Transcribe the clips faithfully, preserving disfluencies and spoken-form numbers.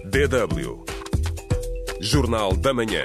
D W Jornal da Manhã.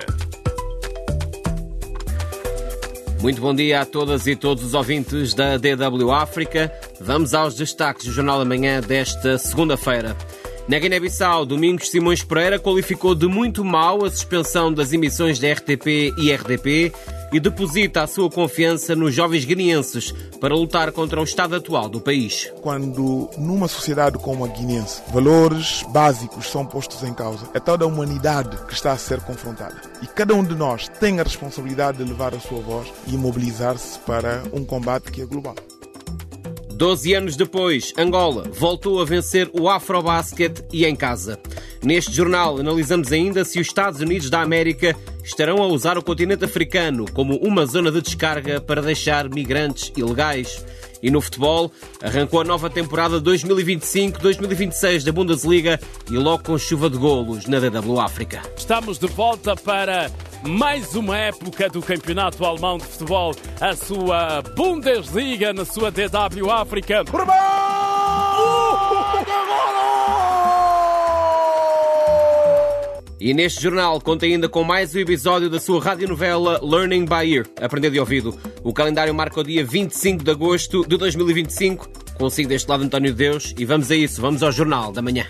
Muito bom dia a todas e todos os ouvintes da D W África. Vamos aos destaques do Jornal da Manhã desta segunda-feira. Na Guiné-Bissau, Domingos Simões Pereira qualificou de muito mau a suspensão das emissões da R T P e R D P e deposita a sua confiança nos jovens guineenses para lutar contra o estado atual do país. Quando numa sociedade como a guineense valores básicos são postos em causa, é toda a humanidade que está a ser confrontada. E cada um de nós tem a responsabilidade de levar a sua voz e mobilizar-se para um combate que é global. Doze anos depois, Angola voltou a vencer o Afrobasket e em casa. Neste jornal analisamos ainda se os Estados Unidos da América estarão a usar o continente africano como uma zona de descarga para deixar migrantes ilegais. E no futebol, arrancou a nova temporada dois mil e vinte e cinco dois mil e vinte e seis da Bundesliga e logo com chuva de golos na D W África. Estamos de volta para mais uma época do Campeonato Alemão de Futebol, a sua Bundesliga na sua D W África. E neste jornal conta ainda com mais um episódio da sua radionovela Learning by Ear, Aprender de Ouvido. O calendário marca o dia vinte e cinco de agosto de dois mil e vinte e cinco. Consigo deste lado António de Deus e vamos a isso, vamos ao Jornal da Manhã.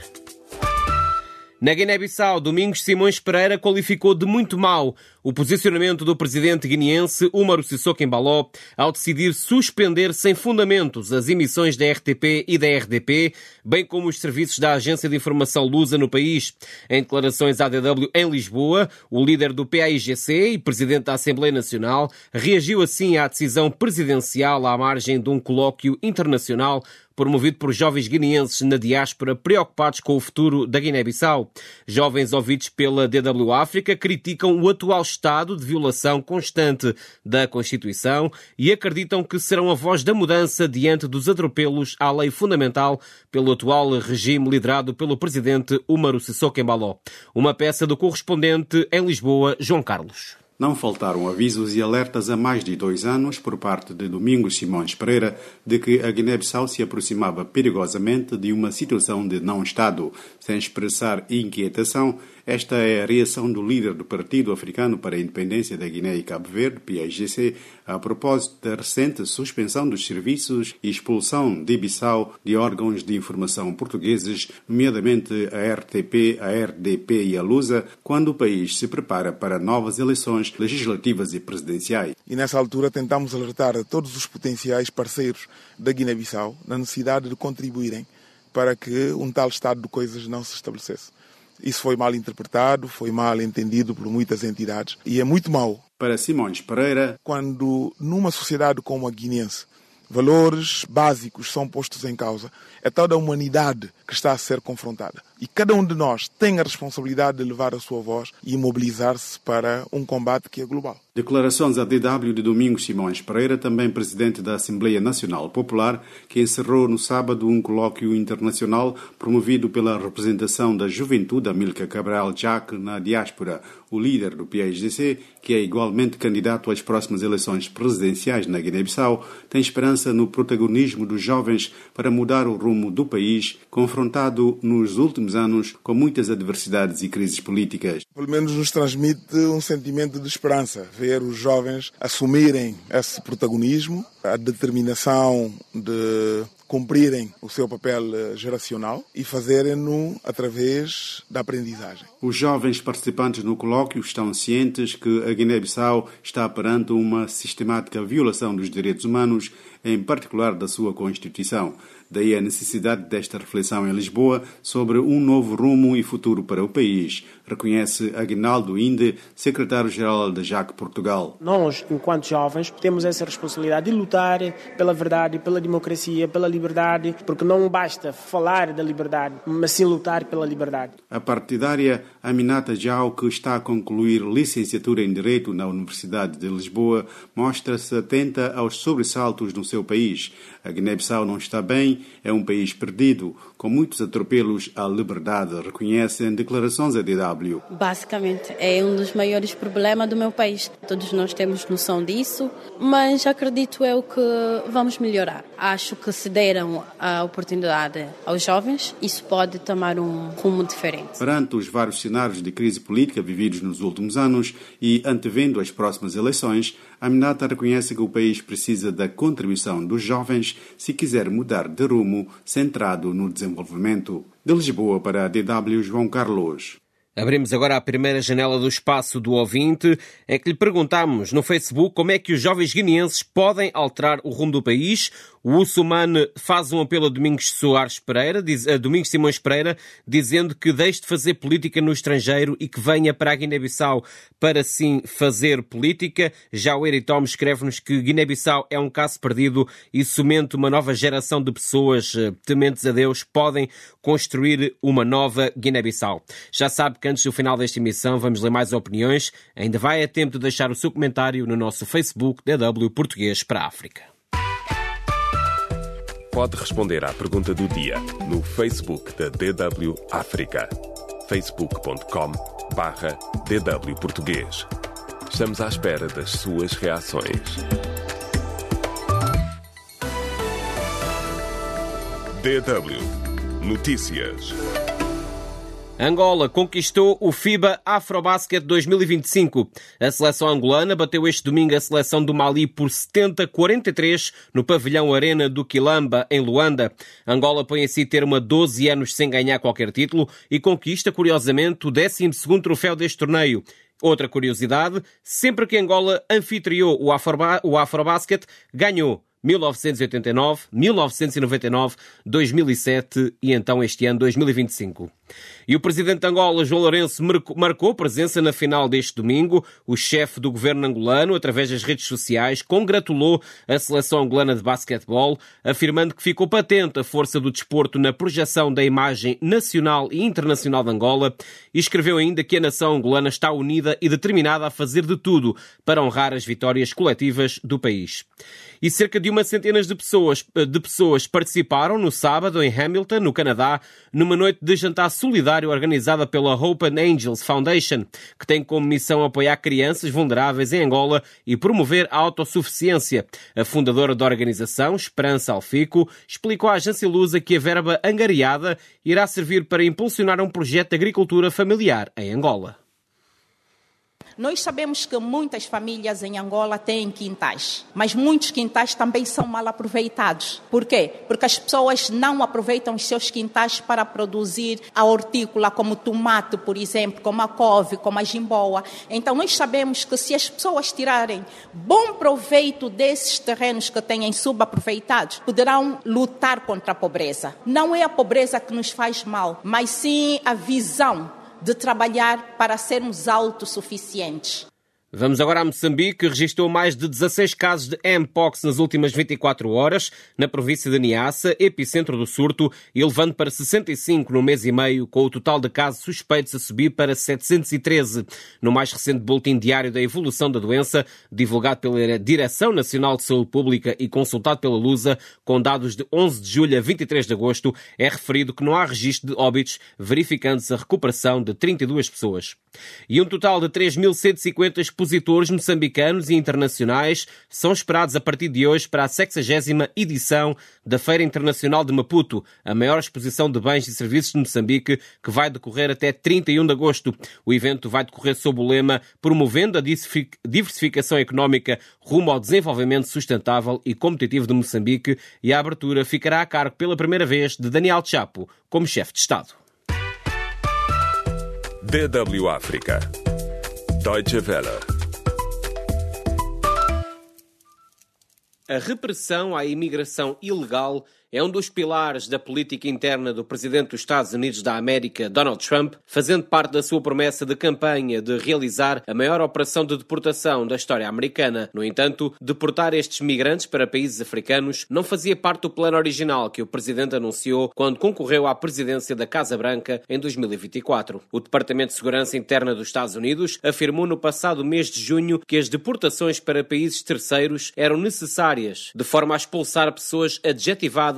Na Guiné-Bissau, Domingos Simões Pereira qualificou de muito mau o posicionamento do presidente guineense Umaru Sissoko Embaló ao decidir suspender sem fundamentos as emissões da R T P e da R D P, bem como os serviços da Agência de Informação Lusa no país. Em declarações à D W em Lisboa, o líder do P A I G C e presidente da Assembleia Nacional reagiu assim à decisão presidencial à margem de um colóquio internacional promovido por jovens guineenses na diáspora preocupados com o futuro da Guiné-Bissau. Jovens ouvidos pela D W África criticam o atual estado de violação constante da Constituição e acreditam que serão a voz da mudança diante dos atropelos à lei fundamental pelo atual regime liderado pelo presidente Umaru Sissoko Embaló. Uma peça do correspondente em Lisboa, João Carlos. Não faltaram avisos e alertas há mais de dois anos por parte de Domingos Simões Pereira de que a Guiné-Bissau se aproximava perigosamente de uma situação de não-Estado. Sem expressar inquietação, esta é a reação do líder do Partido Africano para a Independência da Guiné e Cabo Verde, P A I G C, a propósito da recente suspensão dos serviços e expulsão de Bissau de órgãos de informação portugueses, nomeadamente a R T P, a R D P e a Lusa, quando o país se prepara para novas eleições legislativas e presidenciais. E nessa altura tentamos alertar a todos os potenciais parceiros da Guiné-Bissau na necessidade de contribuírem para que um tal estado de coisas não se estabelecesse. Isso foi mal interpretado, foi mal entendido por muitas entidades e é muito mau. Para Simões Pereira, quando numa sociedade como a guineense valores básicos são postos em causa, é toda a humanidade que está a ser confrontada. E cada um de nós tem a responsabilidade de levar a sua voz e mobilizar-se para um combate que é global. Declarações à D W de Domingos Simões Pereira, também presidente da Assembleia Nacional Popular, que encerrou no sábado um colóquio internacional promovido pela representação da juventude Amílcar Cabral Jaque na diáspora. O líder do P A I G C, que é igualmente candidato às próximas eleições presidenciais na Guiné-Bissau, tem esperança no protagonismo dos jovens para mudar o rumo do país, confrontado nos últimos anos com muitas adversidades e crises políticas. Pelo menos nos transmite um sentimento de esperança, ver os jovens assumirem esse protagonismo, a determinação de cumprirem o seu papel geracional e fazerem-no através da aprendizagem. Os jovens participantes no colóquio estão cientes que a Guiné-Bissau está perante uma sistemática violação dos direitos humanos, em particular da sua Constituição. Daí a necessidade desta reflexão em Lisboa sobre um novo rumo e futuro para o país, reconhece Aguinaldo Inde, secretário-geral da Jaque Portugal. Nós, enquanto jovens, temos essa responsabilidade de lutar pela verdade, pela democracia, pela liberdade, porque não basta falar da liberdade, mas sim lutar pela liberdade. A partidária Aminata Jau, que está a concluir licenciatura em Direito na Universidade de Lisboa, mostra-se atenta aos sobressaltos no seu país. A Guiné-Bissau não está bem, é um país perdido, com muitos atropelos à liberdade, reconhece em declarações à D W. basicamente. É um dos maiores problemas do meu país. Todos nós temos noção disso, mas acredito eu que vamos melhorar. Acho que se deram a oportunidade aos jovens, isso pode tomar um rumo diferente. Perante os vários cenários de crise política vividos nos últimos anos e antevendo as próximas eleições, Aminata reconhece que o país precisa da contribuição dos jovens se quiser mudar de rumo centrado no desenvolvimento. De Lisboa para a D W, João Carlos. Abrimos agora a primeira janela do espaço do ouvinte, em que lhe perguntamos no Facebook como é que os jovens guineenses podem alterar o rumo do país. O Ussumane faz um apelo a Domingos Soares Pereira, diz, a Domingos Simões Pereira, dizendo que deixe de fazer política no estrangeiro e que venha para a Guiné-Bissau para sim fazer política. Já o Eritom escreve-nos que Guiné-Bissau é um caso perdido e somente uma nova geração de pessoas tementes a Deus podem construir uma nova Guiné-Bissau. Já sabe que antes do final desta emissão vamos ler mais opiniões. Ainda vai a tempo de deixar o seu comentário no nosso Facebook D W Português para a África. Pode responder à pergunta do dia no Facebook da D W África. facebook ponto com barra D W Português. Estamos à espera das suas reações. D W Notícias. Angola conquistou o FIBA Afrobasket dois mil e vinte e cinco. A seleção angolana bateu este domingo a seleção do Mali por setenta a quarenta e três no pavilhão Arena do Quilamba, em Luanda. Angola põe a si termo a doze anos sem ganhar qualquer título e conquista, curiosamente, o décimo segundo troféu deste torneio. Outra curiosidade, sempre que Angola anfitriou o, Afroba- o Afrobasket, ganhou mil novecentos e oitenta e nove, mil novecentos e noventa e nove, dois mil e sete e então este ano dois mil e vinte e cinco. E o presidente de Angola, João Lourenço, marcou presença na final deste domingo. O chefe do governo angolano, através das redes sociais, congratulou a seleção angolana de basquetebol, afirmando que ficou patente a força do desporto na projeção da imagem nacional e internacional de Angola e escreveu ainda que a nação angolana está unida e determinada a fazer de tudo para honrar as vitórias coletivas do país. E cerca de uma centena de pessoas, de pessoas participaram no sábado em Hamilton, no Canadá, numa noite de jantar solidário organizada pela Hope and Angels Foundation, que tem como missão apoiar crianças vulneráveis em Angola e promover a autossuficiência. A fundadora da organização, Esperança Alfico, explicou à agência Lusa que a verba angariada irá servir para impulsionar um projeto de agricultura familiar em Angola. Nós sabemos que muitas famílias em Angola têm quintais, mas muitos quintais também são mal aproveitados. Por quê? Porque as pessoas não aproveitam os seus quintais para produzir a hortícola, como tomate, por exemplo, como a couve, como a jimboa. Então nós sabemos que se as pessoas tirarem bom proveito desses terrenos que têm subaproveitados, poderão lutar contra a pobreza. Não é a pobreza que nos faz mal, mas sim a visão de trabalhar para sermos autossuficientes. Vamos agora a Moçambique, que registrou mais de dezasseis casos de M-Pox nas últimas vinte e quatro horas, na província de Niassa, epicentro do surto, elevando para sessenta e cinco no mês e meio, com o total de casos suspeitos a subir para setecentos e treze. No mais recente boletim diário da evolução da doença, divulgado pela Direção Nacional de Saúde Pública e consultado pela Lusa, com dados de onze de julho a vinte e três de agosto, é referido que não há registro de óbitos, verificando-se a recuperação de trinta e duas pessoas. E um total de três mil cento e cinquenta expositores moçambicanos e internacionais são esperados a partir de hoje para a sexagésima edição da Feira Internacional de Maputo, a maior exposição de bens e serviços de Moçambique, que vai decorrer até trinta e um de agosto. O evento vai decorrer sob o lema Promovendo a Diversificação Económica rumo ao desenvolvimento sustentável e competitivo de Moçambique, e a abertura ficará a cargo pela primeira vez de Daniel Chapo, como chefe de Estado. D W África. Deutsche Welle. A repressão à imigração ilegal é um dos pilares da política interna do presidente dos Estados Unidos da América, Donald Trump, fazendo parte da sua promessa de campanha de realizar a maior operação de deportação da história americana. No entanto, deportar estes migrantes para países africanos não fazia parte do plano original que o presidente anunciou quando concorreu à presidência da Casa Branca em dois mil e vinte e quatro. O Departamento de Segurança Interna dos Estados Unidos afirmou no passado mês de junho que as deportações para países terceiros eram necessárias, de forma a expulsar pessoas adjetivadas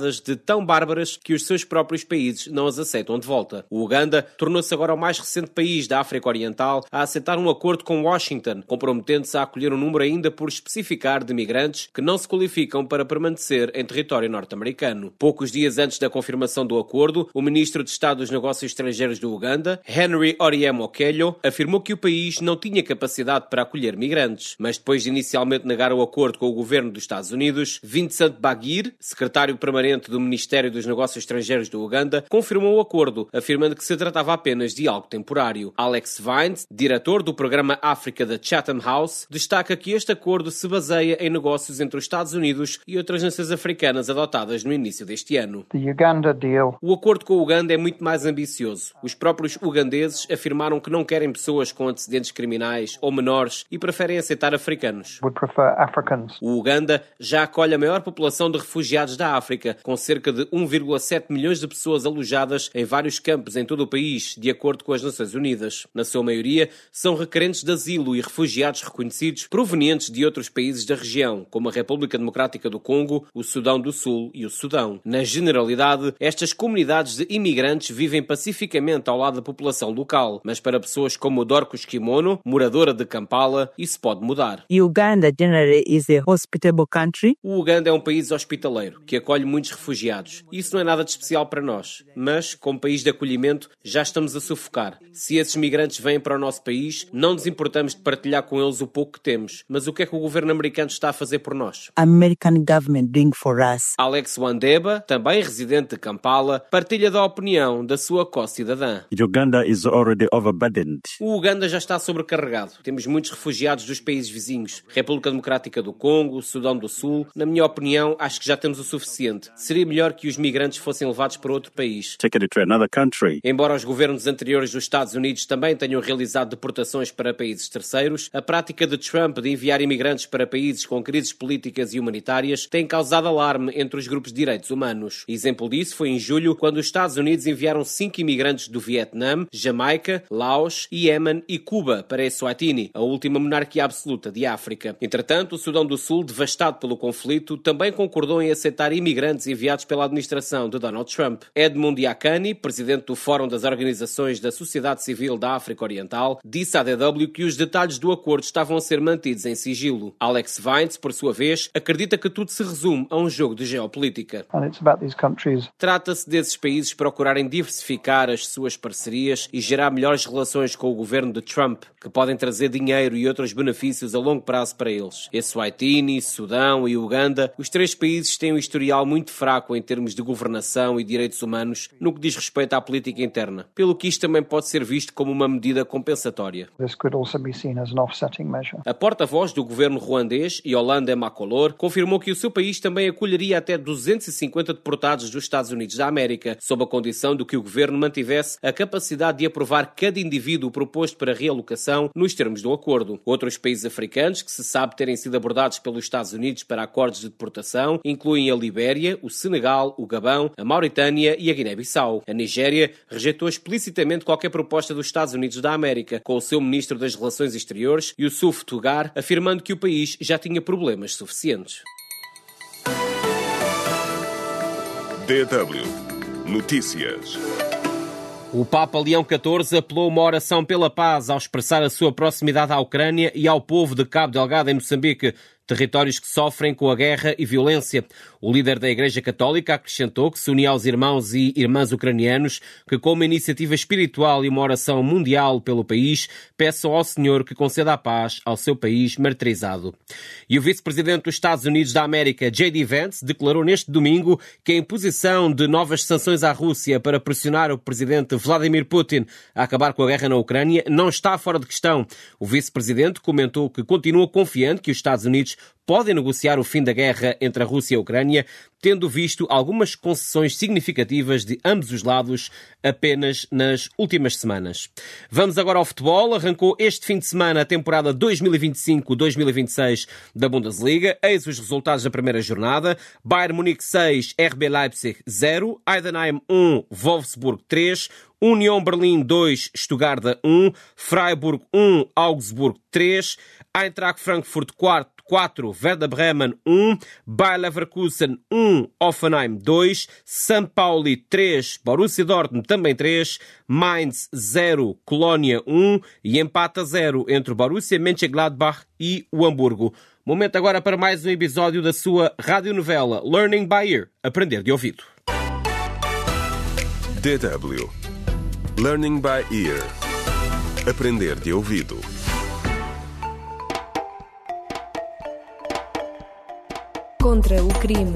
acusadas de tão bárbaras que os seus próprios países não as aceitam de volta. O Uganda tornou-se agora o mais recente país da África Oriental a aceitar um acordo com Washington, comprometendo-se a acolher um número ainda por especificar de migrantes que não se qualificam para permanecer em território norte-americano. Poucos dias antes da confirmação do acordo, o ministro de Estado dos Negócios Estrangeiros do Uganda, Henry Oryem Okello, afirmou que o país não tinha capacidade para acolher migrantes. Mas depois de inicialmente negar o acordo com o governo dos Estados Unidos, Vincent Bagir, secretário permanente do Ministério dos Negócios Estrangeiros do Uganda, confirmou o acordo, afirmando que se tratava apenas de algo temporário. Alex Vines, diretor do programa África da Chatham House, destaca que este acordo se baseia em negócios entre os Estados Unidos e outras nações africanas adotadas no início deste ano. The Uganda deal. O acordo com o Uganda é muito mais ambicioso. Os próprios ugandeses afirmaram que não querem pessoas com antecedentes criminais ou menores e preferem aceitar africanos. Would prefer Africans. O Uganda já acolhe a maior população de refugiados da África, com cerca de um vírgula sete milhões de pessoas alojadas em vários campos em todo o país, de acordo com as Nações Unidas. Na sua maioria, são requerentes de asilo e refugiados reconhecidos provenientes de outros países da região, como a República Democrática do Congo, o Sudão do Sul e o Sudão. Na generalidade, estas comunidades de imigrantes vivem pacificamente ao lado da população local, mas para pessoas como Dorcas Kimono, moradora de Kampala, isso pode mudar. Uganda generally is a hospitable country. O Uganda é um país hospitaleiro, que acolhe muitos refugiados. Isso não é nada de especial para nós, mas, como país de acolhimento, já estamos a sufocar. Se esses migrantes vêm para o nosso país, não nos importamos de partilhar com eles o pouco que temos. Mas o que é que o governo americano está a fazer por nós? American government doing for us. Alex Wandeba, também residente de Kampala, partilha da opinião da sua co-cidadã. Uganda is already overburdened. O Uganda já está sobrecarregado. Temos muitos refugiados dos países vizinhos. República Democrática do Congo, Sudão do Sul. Na minha opinião, acho que já temos o suficiente. Seria melhor que os migrantes fossem levados para outro país. Take it to another country. Embora os governos anteriores dos Estados Unidos também tenham realizado deportações para países terceiros, a prática de Trump de enviar imigrantes para países com crises políticas e humanitárias tem causado alarme entre os grupos de direitos humanos. Exemplo disso foi em julho, quando os Estados Unidos enviaram cinco imigrantes do Vietnã, Jamaica, Laos, Iémen e Cuba para Eswatini, a última monarquia absoluta de África. Entretanto, o Sudão do Sul, devastado pelo conflito, também concordou em aceitar imigrantes enviados pela administração de Donald Trump. Edmund Yakani, presidente do Fórum das Organizações da Sociedade Civil da África Oriental, disse à D W que os detalhes do acordo estavam a ser mantidos em sigilo. Alex Vines, por sua vez, acredita que tudo se resume a um jogo de geopolítica. And it's about these countries. Trata-se desses países procurarem diversificar as suas parcerias e gerar melhores relações com o governo de Trump, que podem trazer dinheiro e outros benefícios a longo prazo para eles. Eswatini, Sudão e Uganda, os três países têm um historial muito fraco em termos de governação e direitos humanos no que diz respeito à política interna, pelo que isto também pode ser visto como uma medida compensatória. This could also be seen as an offsetting measure. A porta-voz do governo ruandês, Yolanda Makolor, confirmou que o seu país também acolheria até duzentos e cinquenta deportados dos Estados Unidos da América, sob a condição de que o governo mantivesse a capacidade de aprovar cada indivíduo proposto para realocação nos termos do acordo. Outros países africanos que se sabe terem sido abordados pelos Estados Unidos para acordos de deportação incluem a Libéria, o Senegal, o Gabão, a Mauritânia e a Guiné-Bissau. A Nigéria rejeitou explicitamente qualquer proposta dos Estados Unidos da América, com o seu ministro das Relações Exteriores, Youssouf Tougar, afirmando que o país já tinha problemas suficientes. D W Notícias. O Papa Leão catorze apelou uma oração pela paz ao expressar a sua proximidade à Ucrânia e ao povo de Cabo Delgado, em Moçambique, territórios que sofrem com a guerra e violência. O líder da Igreja Católica acrescentou que se unia aos irmãos e irmãs ucranianos que, com uma iniciativa espiritual e uma oração mundial pelo país, peçam ao Senhor que conceda a paz ao seu país martirizado. E o vice-presidente dos Estados Unidos da América, J D Vance, declarou neste domingo que a imposição de novas sanções à Rússia para pressionar o presidente Vladimir Putin a acabar com a guerra na Ucrânia não está fora de questão. O vice-presidente comentou que continua confiante que os Estados Unidos podem negociar o fim da guerra entre a Rússia e a Ucrânia, tendo visto algumas concessões significativas de ambos os lados apenas nas últimas semanas. Vamos agora ao futebol. Arrancou este fim de semana a temporada dois mil e vinte e cinco dois mil e vinte e seis da Bundesliga. Eis os resultados da primeira jornada. Bayern Munique seis, R B Leipzig zero, Heidenheim um, Wolfsburg três, Union Berlim dois, Stuttgart um, Freiburg um, Augsburg três, Eintracht Frankfurt quatro, quatro, Werder Bremen um, Bayer Leverkusen um, Hoffenheim dois, São Paulo três, Borussia Dortmund também três, Mainz zero, Colónia um e empate a zero entre o Borussia Mönchengladbach e o Hamburgo. Momento agora para mais um episódio da sua radionovela Learning by Ear, Aprender de Ouvido. D W Learning by Ear, Aprender de Ouvido. Contra o crime.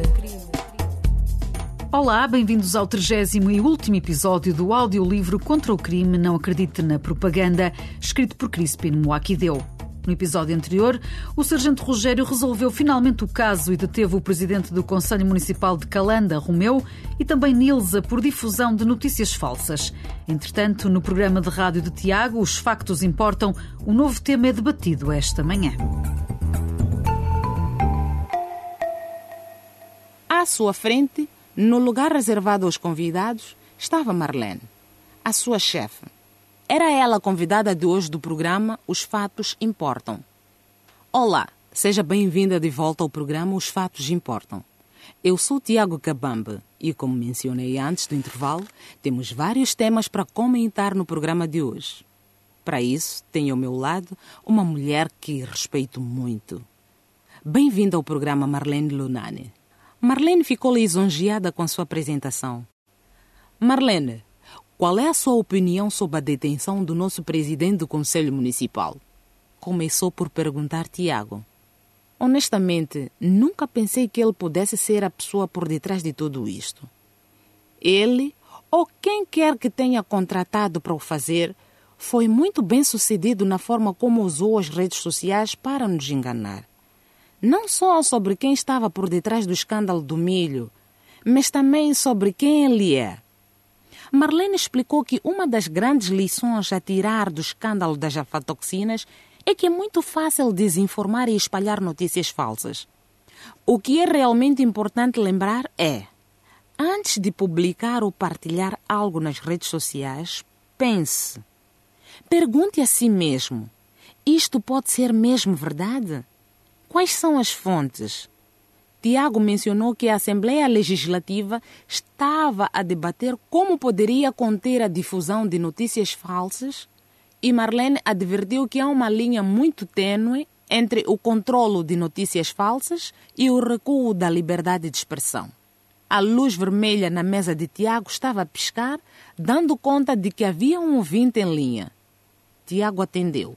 Olá, bem-vindos ao trigésimo e último episódio do audiolivro Contra o crime, não acredite na propaganda, escrito por Crispin Moakideu. No episódio anterior, o sargento Rogério resolveu finalmente o caso e deteve o presidente do Conselho Municipal de Calanda, Romeu, e também Nilza por difusão de notícias falsas. Entretanto, no programa de rádio de Tiago, Os Factos Importam, o novo tema é debatido esta manhã. À sua frente, no lugar reservado aos convidados, estava Marlene, a sua chefe. Era ela a convidada de hoje do programa Os Fatos Importam. Olá, seja bem-vinda de volta ao programa Os Fatos Importam. Eu sou Tiago Cabambe e, como mencionei antes do intervalo, temos vários temas para comentar no programa de hoje. Para isso, tenho ao meu lado uma mulher que respeito muito. Bem-vinda ao programa Marlene Lunani. Marlene ficou lisonjeada com a sua apresentação. Marlene, qual é a sua opinião sobre a detenção do nosso presidente do Conselho Municipal? Começou por perguntar Tiago. Honestamente, nunca pensei que ele pudesse ser a pessoa por detrás de tudo isto. Ele, ou quem quer que tenha contratado para o fazer, foi muito bem sucedido na forma como usou as redes sociais para nos enganar. Não só sobre quem estava por detrás do escândalo do milho, mas também sobre quem ele é. Marlene explicou que uma das grandes lições a tirar do escândalo das aflatoxinas é que é muito fácil desinformar e espalhar notícias falsas. O que é realmente importante lembrar é, antes de publicar ou partilhar algo nas redes sociais, pense. Pergunte a si mesmo, isto pode ser mesmo verdade? Quais são as fontes? Tiago mencionou que a Assembleia Legislativa estava a debater como poderia conter a difusão de notícias falsas e Marlene advertiu que há uma linha muito tênue entre o controlo de notícias falsas e o recuo da liberdade de expressão. A luz vermelha na mesa de Tiago estava a piscar, dando conta de que havia um ouvinte em linha. Tiago atendeu.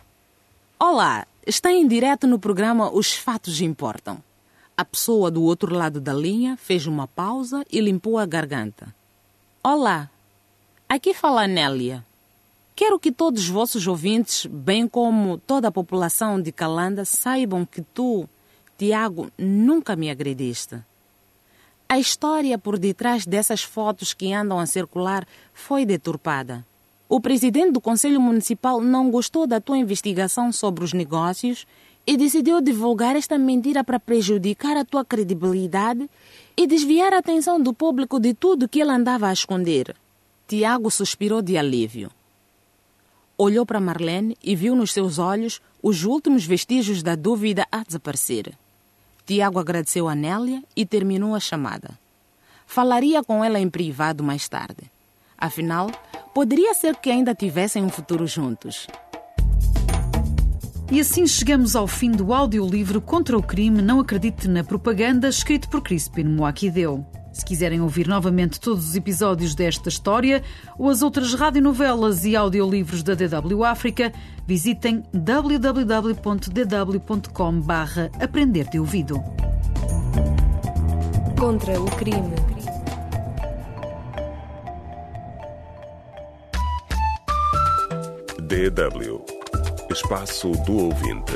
Olá, está em direto no programa Os Fatos Importam. A pessoa do outro lado da linha fez uma pausa e limpou a garganta. Olá, aqui fala a Nélia. Quero que todos os vossos ouvintes, bem como toda a população de Calanda, saibam que tu, Tiago, nunca me agrediste. A história por detrás dessas fotos que andam a circular foi deturpada. O presidente do Conselho Municipal não gostou da tua investigação sobre os negócios e decidiu divulgar esta mentira para prejudicar a tua credibilidade e desviar a atenção do público de tudo que ele andava a esconder. Tiago suspirou de alívio. Olhou para Marlene e viu nos seus olhos os últimos vestígios da dúvida a desaparecer. Tiago agradeceu a Nélia e terminou a chamada. Falaria com ela em privado mais tarde. Afinal, poderia ser que ainda tivessem um futuro juntos. E assim chegamos ao fim do audiolivro Contra o crime, não acredite na propaganda, escrito por Crispin Moakideu. Se quiserem ouvir novamente todos os episódios desta história ou as outras radionovelas e audiolivros da D W África, visitem w w w ponto d w ponto com barra aprender de ouvido. Contra o crime. D W Espaço do Ouvinte.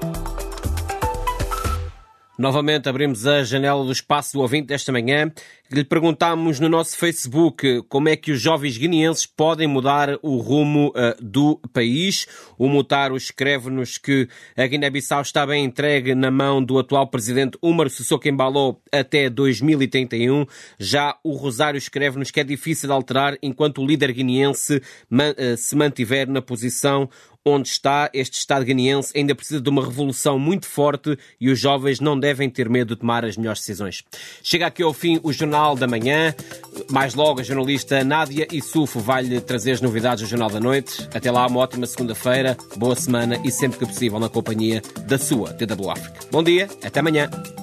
Novamente abrimos a janela do Espaço do Ouvinte desta manhã. Lhe perguntámos no nosso Facebook como é que os jovens guineenses podem mudar o rumo uh, do país. O Mutaro escreve-nos que a Guiné-Bissau está bem entregue na mão do atual presidente Umaro Sissoko Embalo até dois mil e trinta e um. Já o Rosário escreve-nos que é difícil de alterar enquanto o líder guineense man, uh, se mantiver na posição onde está. Este Estado guineense ainda precisa de uma revolução muito forte e os jovens não devem ter medo de tomar as melhores decisões. Chega aqui ao fim o Jornal da Manhã. Mais logo, a jornalista Nádia Issufo vai-lhe trazer as novidades do Jornal da Noite. Até lá, uma ótima segunda-feira, boa semana e sempre que possível na companhia da sua D W África. Bom dia, até amanhã.